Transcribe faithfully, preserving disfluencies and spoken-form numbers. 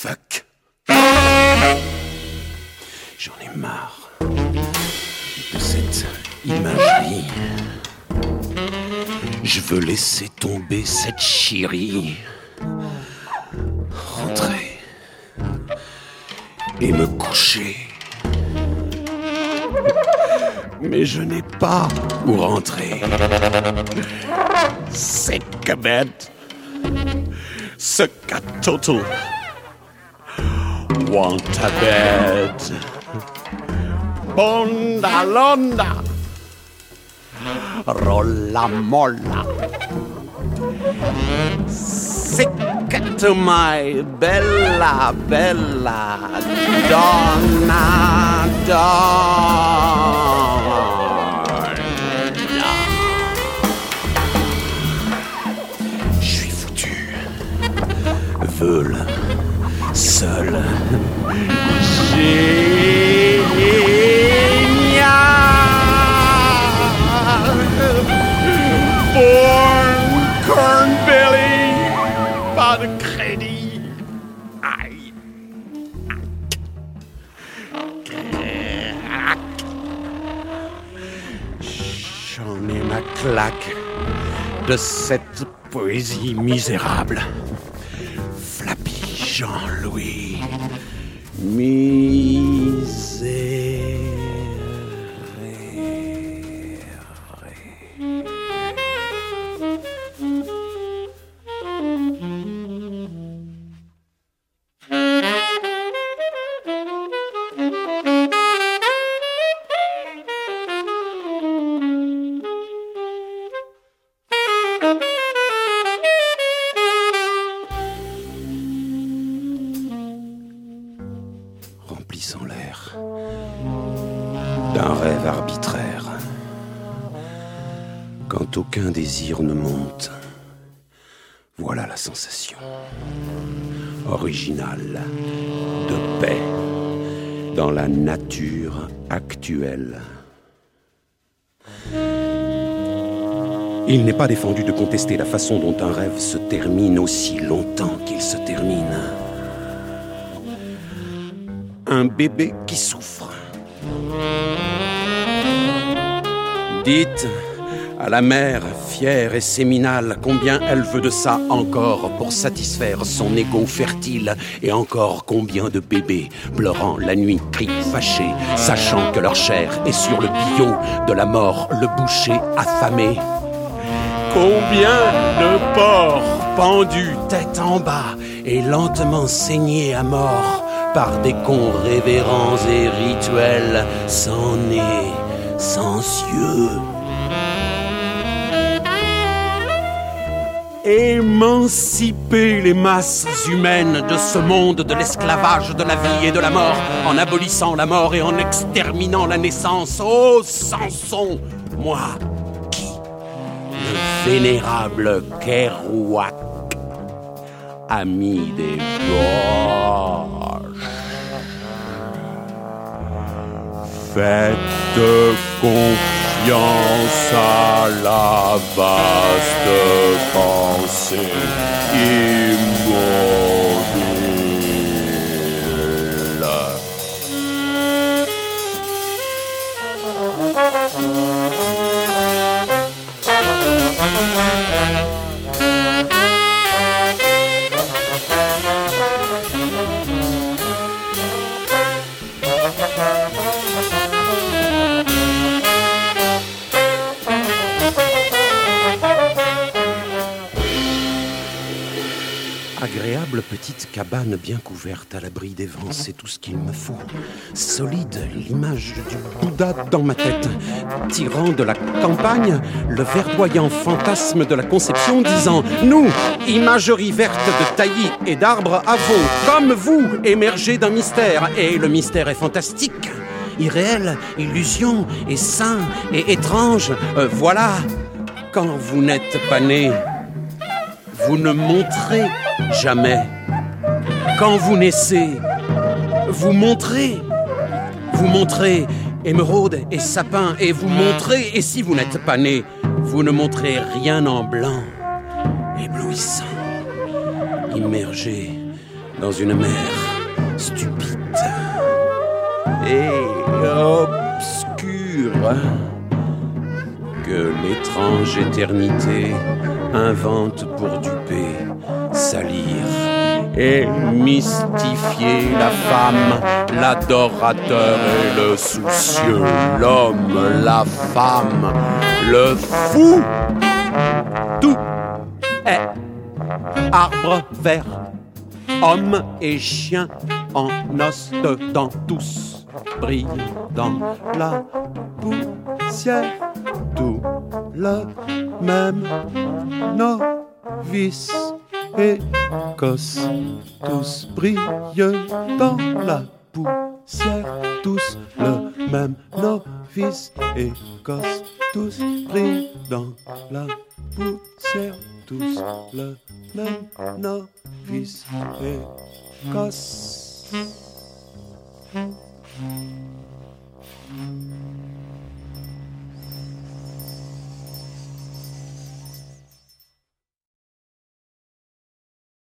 fuck. J'en ai marre de cette imagerie. Je veux laisser tomber cette chirie. Rentrer et me coucher. Mais je n'ai pas où rentrer. Sick a bed. Sick a total. Want a bed. Bonda londa. Rolla molla. Sick to my bella, bella donna, donna. Je suis foutu. Veule, seul, génial. Born Cornbelly. Pas de crédit. Aïe. J'en ai ma claque de cette poésie misérable. Flappy Jean-Louis. Miséré. Remplissant l'air d'un rêve arbitraire. Quand aucun désir ne monte, voilà la sensation originale de paix dans la nature actuelle. Il n'est pas défendu de contester la façon dont un rêve se termine aussi longtemps qu'il se termine. Un bébé qui souffre. Dites à la mère, fière et séminale, combien elle veut de ça encore pour satisfaire son égo fertile, et encore combien de bébés pleurant la nuit, crient fâchés, sachant que leur chair est sur le billot de la mort, le boucher affamé. Combien de porcs pendus tête en bas et lentement saignés à mort par des cons révérends et rituels, sans nez, sans yeux. Émanciper les masses humaines de ce monde de l'esclavage, de la vie et de la mort, en abolissant la mort et en exterminant la naissance. Ô Samson, moi qui, le vénérable Kerouac, ami des gauches, faites confiance à la vaste pensée immobile. Agréable petite cabane bien couverte à l'abri des vents, c'est tout ce qu'il me faut. Solide, l'image du Bouddha dans ma tête, tirant de la campagne le verdoyant fantasme de la conception, disant « Nous, imagerie verte de taillis et d'arbres à veau, comme vous, émergez d'un mystère, et le mystère est fantastique, irréel, illusion, et sain, et étrange. Euh, voilà, quand vous n'êtes pas né, vous ne montrez jamais. Quand vous naissez, vous montrez. Vous montrez émeraude et sapin, et vous montrez, et si vous n'êtes pas né, vous ne montrez rien en blanc, éblouissant, immergé dans une mer stupide et obscure que l'étrange éternité invente pour duper, salir et mystifier la femme, l'adorateur et le soucieux, l'homme, la femme, le fou. Tout est arbre vert, homme et chien en os dedans, tous brillent dans la poussière, tout le même novice Écosse, tous brillent dans la poussière, tous le même novice Écosse, tous brillent dans la poussière, tous le même novice Écosse.